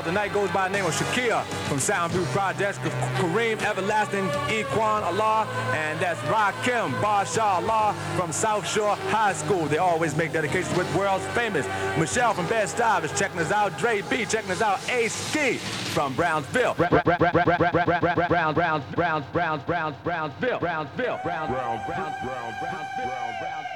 tonight goes by the name of Shakia from Soundview Projects, Kareem Everlasting, Equan Allah, and that's Rakim Barsha Allah from South Shore High School. They always make dedications with world's famous. Michelle from Bed-Stuy is checking us out. Dre B checking us out. Ace Ski from Brownsville. Brownsville.